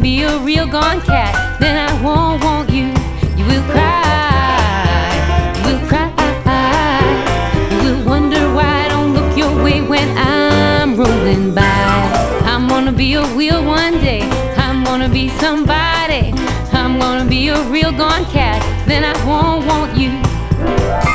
be a real gone cat, then I won't want you. You will cry, you will cry. You will wonder why I don't look your way when I'm rolling by. I'm gonna be a wheel one day, I'm gonna be somebody. I'm gonna be a real gone cat, then I won't want you.